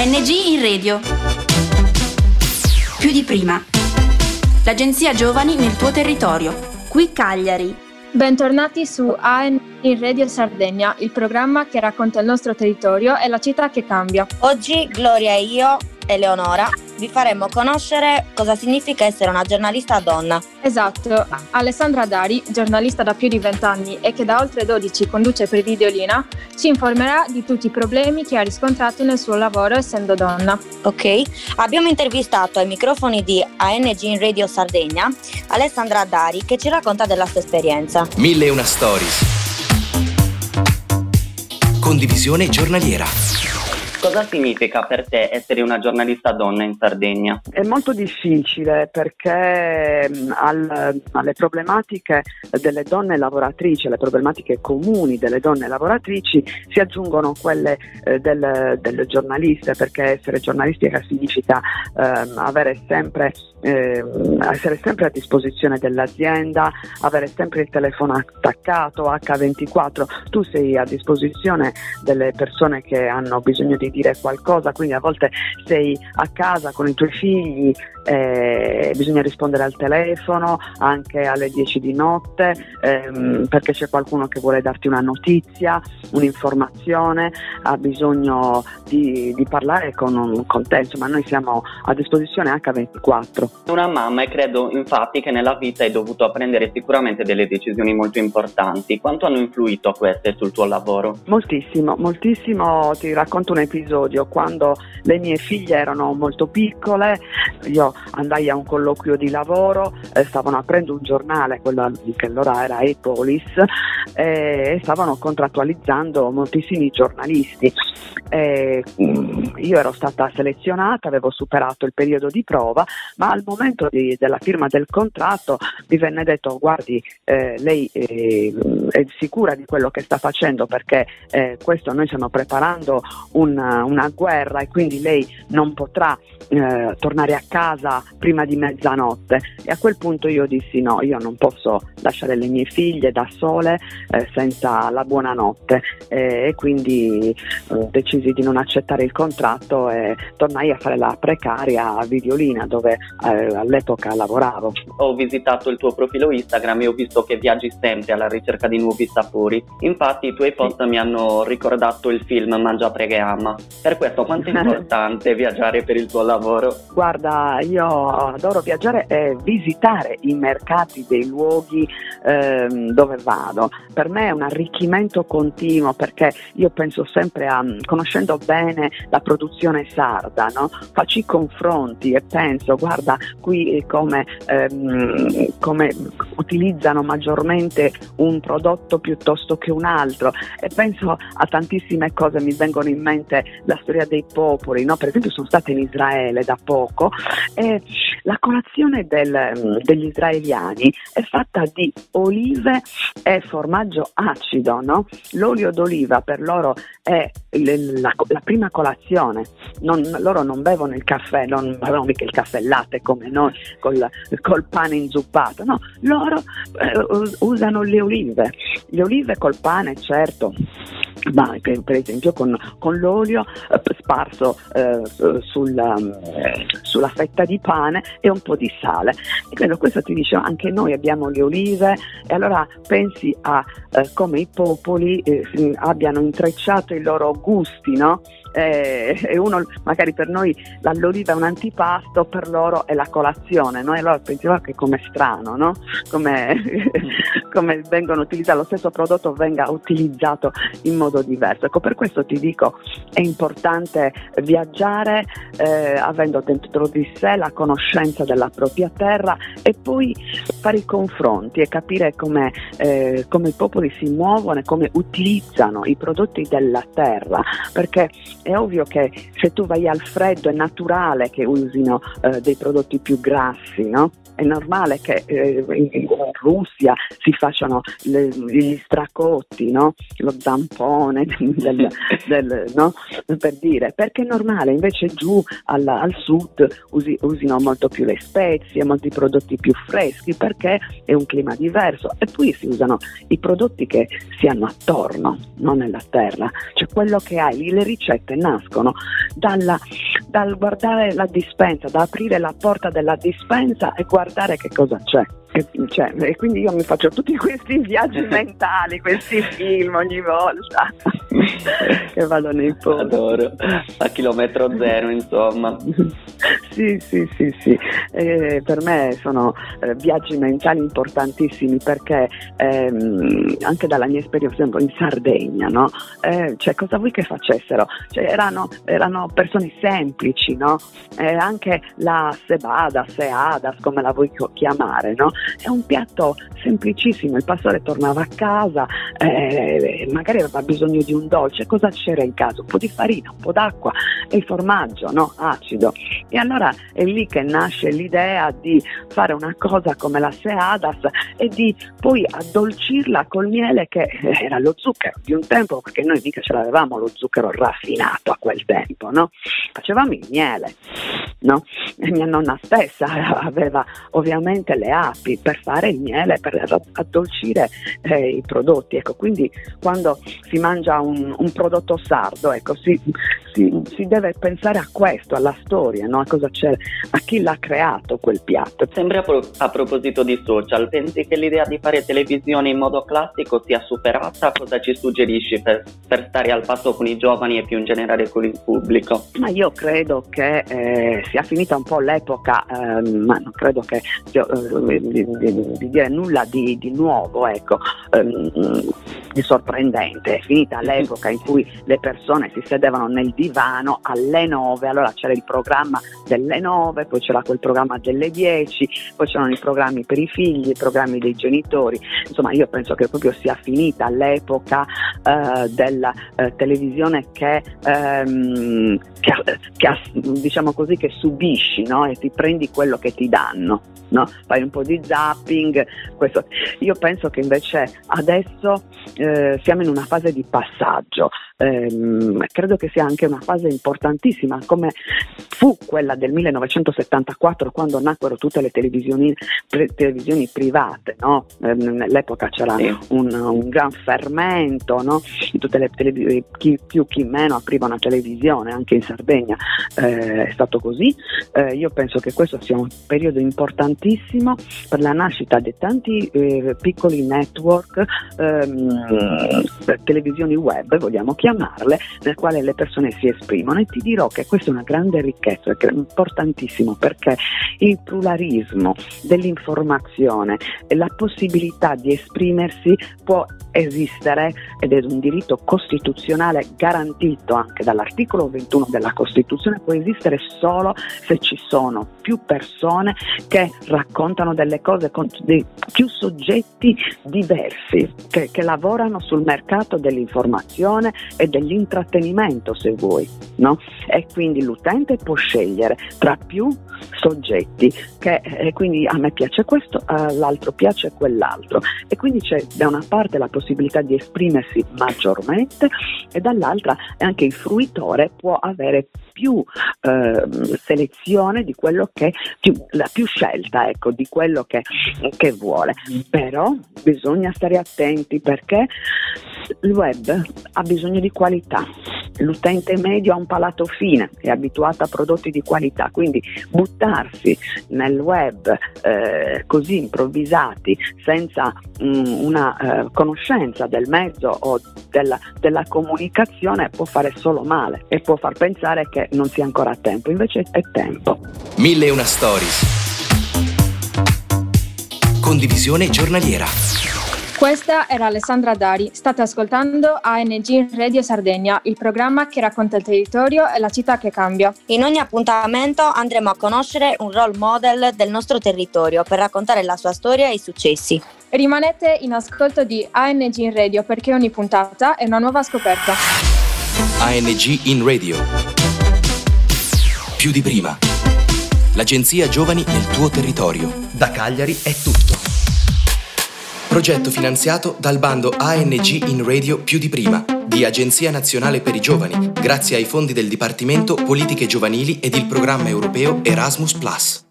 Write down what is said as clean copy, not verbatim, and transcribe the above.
ANG in radio. Più di prima. L'agenzia Giovani nel tuo territorio. Qui Cagliari. Bentornati su ANG in Radio Sardegna, il programma che racconta il nostro territorio e la città che cambia. Oggi Gloria e io, Eleonora, vi faremo conoscere cosa significa essere una giornalista donna. Esatto, Alessandra Dari, giornalista da più di 20 anni e che da oltre 12 conduce per Videolina, ci informerà di tutti i problemi che ha riscontrato nel suo lavoro essendo donna. Ok, abbiamo intervistato ai microfoni di ANG in Radio Sardegna Alessandra Dari che ci racconta della sua esperienza. 1001 Stories. Condivisione giornaliera. Cosa significa per te essere una giornalista donna in Sardegna? È molto difficile perché alle problematiche delle donne lavoratrici, alle problematiche comuni delle donne lavoratrici si aggiungono quelle delle giornaliste, perché essere giornalistica significa essere sempre a disposizione dell'azienda, avere sempre il telefono attaccato H24, tu sei a disposizione delle persone che hanno bisogno di dire qualcosa, quindi a volte sei a casa con i tuoi figli, bisogna rispondere al telefono anche alle 10 di notte perché c'è qualcuno che vuole darti una notizia, un'informazione, ha bisogno di parlare con te, insomma noi siamo a disposizione H24. Una mamma, e credo infatti che nella vita hai dovuto prendere sicuramente delle decisioni molto importanti. Quanto hanno influito queste sul tuo lavoro? Moltissimo, ti racconto un episodio. Quando le mie figlie erano molto piccole, io andai a un colloquio di lavoro, stavano aprendo un giornale, quello che allora era Epolis, e stavano contrattualizzando moltissimi giornalisti. Io ero stata selezionata, avevo superato il periodo di prova, ma al momento della firma del contratto mi venne detto: guardi, lei è sicura di quello che sta facendo, perché questo noi stiamo preparando una guerra e quindi lei non potrà tornare a casa prima di mezzanotte. E a quel punto io dissi: no, io non posso lasciare le mie figlie da sole senza la buonanotte, e quindi decisi di non accettare il contratto e tornai a fare la precaria a Videolina, dove all'epoca lavoravo. Ho visitato il tuo profilo Instagram e ho visto che viaggi sempre alla ricerca di nuovi sapori. Infatti i tuoi post mi hanno ricordato il film Mangia, prega e ama. Per questo quanto è importante viaggiare per il tuo lavoro? Guarda, io adoro viaggiare e visitare i mercati dei luoghi dove vado. Per me è un arricchimento continuo, perché io penso sempre conoscendo bene la produzione sarda, no? Faccio i confronti e penso: guarda qui come utilizzano maggiormente un prodotto piuttosto che un altro, e penso a tantissime cose. Mi vengono in mente la storia dei popoli, no? Per esempio sono stata in Israele da poco e la colazione degli israeliani è fatta di olive e formaggio acido, no? L'olio d'oliva per loro è la prima colazione. Loro non bevono il caffè, non bevono mica il caffè latte come noi col pane inzuppato, no, loro usano le olive col pane, certo, ma per esempio con l'olio sparso sulla fetta di pane e un po' di sale. E credo questo ti dice: anche noi abbiamo le olive, e allora pensi a come i popoli abbiano intrecciato i loro gusti, no? E uno magari per noi l'oliva è un antipasto, per loro è la colazione, no? E allora pensiamo che come strano, no? Come vengono utilizzato lo stesso prodotto venga utilizzato in modo diverso. Ecco, per questo ti dico, è importante viaggiare avendo dentro di sé la conoscenza della propria terra e poi fare i confronti e capire come i popoli si muovono e come utilizzano i prodotti della terra, perché è ovvio che se tu vai al freddo è naturale che usino dei prodotti più grassi, no? è normale che in Russia si facciano gli stracotti, no? Lo zampone no? Per dire, perché è normale, invece giù al sud usino molto più le spezie, molti prodotti più freschi, perché è un clima diverso, e poi si usano i prodotti che si hanno attorno, non nella terra, cioè quello che hai, le ricette nascono dal guardare la dispensa, da aprire la porta della dispensa e guardare che cosa c'è. E quindi io mi faccio tutti questi viaggi mentali, questi film ogni volta che vado nei posti. Adoro, a chilometro zero, insomma. Sì. Per me sono viaggi mentali importantissimi, perché anche dalla mia esperienza in Sardegna, no? Cioè, cosa vuoi che facessero? Cioè, erano persone semplici, no? Anche la seadas, come la vuoi chiamare, no? È un piatto semplicissimo, il pastore tornava a casa, magari aveva bisogno di un dolce, cosa c'era in casa? Un po' di farina, un po' d'acqua e il formaggio, no? Acido. E allora è lì che nasce l'idea di fare una cosa come la seadas e di poi addolcirla col miele, che era lo zucchero di un tempo, perché noi mica ce l'avevamo lo zucchero raffinato a quel tempo, no? Facevamo il miele, no? E mia nonna stessa aveva ovviamente le api per fare il miele, per addolcire i prodotti. Ecco, quindi quando si mangia un prodotto sardo, ecco, si deve pensare a questo, alla storia, no? A cosa c'è, a chi l'ha creato quel piatto. Sempre a proposito di social, pensi che l'idea di fare televisione in modo classico sia superata? Cosa ci suggerisci per stare al passo con i giovani e più in generale con il pubblico? Ma io credo che sia finita un po' l'epoca, ma non credo che di dire nulla di nuovo, ecco, di sorprendente. È finita l'epoca in cui le persone si sedevano nel divano alle 9, allora c'era il programma delle 9, poi c'era quel programma delle 10, poi c'erano i programmi per i figli, i programmi dei genitori. Insomma, io penso che proprio sia finita l'epoca della televisione che diciamo così, che subisci, no? E ti prendi quello che ti danno, no? Fai un po' di zapping, questo. Io penso che invece adesso siamo in una fase di passaggio, credo che sia anche una fase importantissima, come fu quella del 1974, quando nacquero tutte le televisioni private, no? Nell'epoca c'era un gran fermento, no? Tutte le chi più chi meno apriva una televisione, anche in Sardegna è stato così. Io penso che questo sia un periodo importantissimo per la nascita di tanti piccoli network, televisioni web vogliamo chiamarle, nel quale le persone si esprimono, e ti dirò che questa è una grande ricchezza, che è importantissimo, perché il pluralismo dell'informazione e la possibilità di esprimersi può esistere, ed è un diritto costituzionale garantito anche dall'articolo 21 della Costituzione, può esistere solo se ci sono più persone che raccontano delle cose con più soggetti diversi, che lavorano sul mercato dell'informazione e dell'intrattenimento, se vuoi, no? E quindi l'utente può scegliere tra più soggetti, e quindi a me piace questo, all'altro piace quell'altro, e quindi c'è da una parte la possibilità di esprimersi maggiormente, e dall'altra anche il fruitore può avere più selezione di quello che la più scelta, ecco, di quello che vuole. Però bisogna stare attenti, perché il web ha bisogno di qualità. L'utente medio ha un palato fine, è abituato a prodotti di qualità, quindi buttarsi nel web così improvvisati, senza una conoscenza del mezzo o della comunicazione, può fare solo male e può far pensare che non sia ancora tempo, invece è tempo. 1001 Stories. Condivisione giornaliera. Questa era Alessandra Dari, state ascoltando ANG Radio Sardegna, il programma che racconta il territorio e la città che cambia. In ogni appuntamento andremo a conoscere un role model del nostro territorio per raccontare la sua storia e i successi. Rimanete in ascolto di ANG Radio, perché ogni puntata è una nuova scoperta. ANG in Radio. Più di prima. l'agenzia Giovani nel tuo territorio. Da Cagliari è tutto. Progetto finanziato dal bando ANG in Radio più di prima di Agenzia Nazionale per i Giovani, grazie ai fondi del Dipartimento Politiche Giovanili ed il programma europeo Erasmus+.